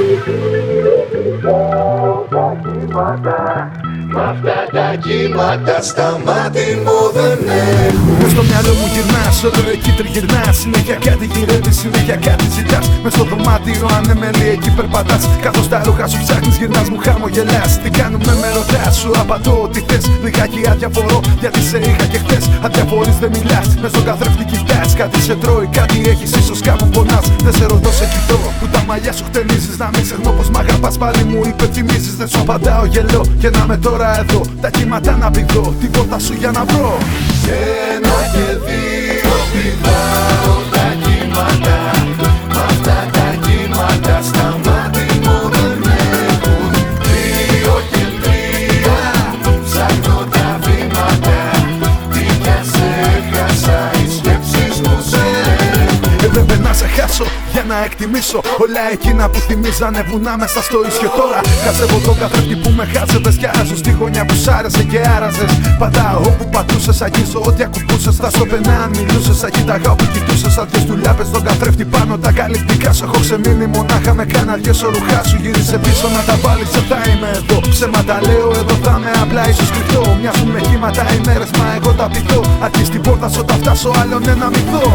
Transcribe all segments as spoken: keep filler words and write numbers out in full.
Μ' αυτά τα κύματα στα μάτι μου δεν έχω. Μες στο μυαλό μου γυρνάς, όλο εκεί τριγυρνάς. Συνέχεια κάτι γυρεύεις, συνέχεια κάτι ζητάς. Μες στο δωμάτιο ανέμελη εκεί περπατάς. Καθώς τα ρούχα σου ψάχνεις γυρνάς μου χαμογελάς. Τι κάνουμε με ρωτάς, σου απαντώ ότι θες. Λιγάκι αδιαφορώ γιατί σε είχα και χτες. Αδιαφορείς δεν μιλάς, μες στον καθρέφτη κοιτάς. Κάτι σε τρώει, κάτι έχεις, ίσως κάπου πονάς. Δεν σε ρωτώ, σε κοιτώ, που τα μαλλιά σου χτενίζεις. Να μην ξεχνώ πως μ' αγαπάς, πάλι μου υπενθυμίζεις. Δεν σου απαντάω, γελώ και να με τώρα εδώ. Τα κύματα να πηδώ, τίποτα σου για να βρω. Ένα και δύο πηδάω τα κύματα. Μ' αυτά τα κύματα στα μάτι μου δεν έχουν. Δύο και τρία ψάχνω τα βήματα. Τι κι αν σε χάσα, οι σκέψεις μου σε έχουν. Έπρεπε να σε χάσω για να εκτιμήσω όλα εκείνα που θυμίζανε βουνά μέσα στο ίσιο τώρα. Χάσευω τον καθρέφτη που με χάζευες κι άραζω στη γωνιά που σ' άρεσε και άραζες. Πατάω όπου πατούσες, αγγίζω ό,τι ακουμπούσες. Τα σωπενά αν μιλούσες, αγίταγα όπου κοιτούσες. Σαν δυο στουλιάπες στον καθρέφτη πάνω τα καλλιτικά σου. Έχω ξεμείνει μονάχα με κάνα δυο σορουχά σου. Γύρισε πίσω να τα βάλεις, δεν θα είμαι εδώ. Ψέματα λέω, εδώ θα είμαι απλά ίσως κρυφτό. Μοιάζουν με κύματα οι μέρες, μα εγώ τα πηδώ. Αρκεί στην πόρτα σου όταν φτάσω, άλλον ένα μυθό.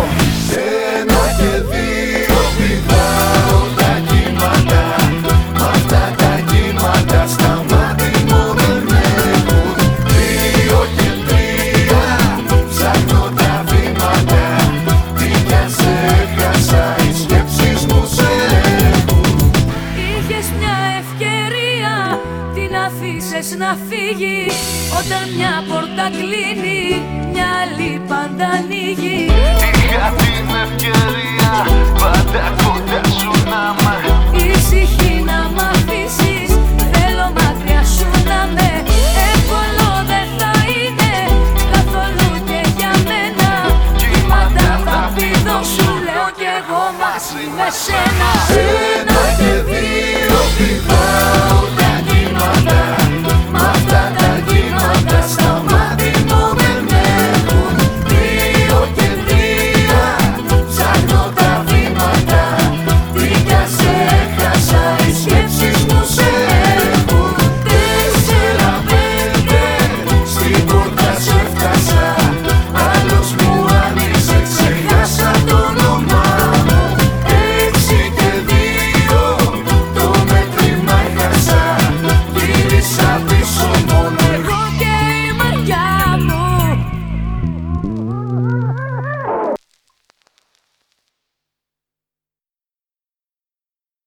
Ένα και δύο πηδάω τα κύματα. Μ' αυτά τα κύματα στα μάτι μου δεν έχουν. Δύο και τρία ψάχνω τα βήματα. Τι κι αν σε χάσα, οι σκέψεις μου σε έχουν. Είχες μια ευκαιρία, την αφήσες να φύγει. Όταν μια πόρτα κλείνει, μια άλλη πάντα ανοίγει. Είχα την ευκαιρία πάντα κοντά σου να μ' Ήσυχη να μ' αφήσεις, θέλω μακριά σου να με. Εύκολο δεν θα είναι καθόλου και για μένα. Κύματα θα πηδώ, σου λέω κι εγώ μαζί με σένα.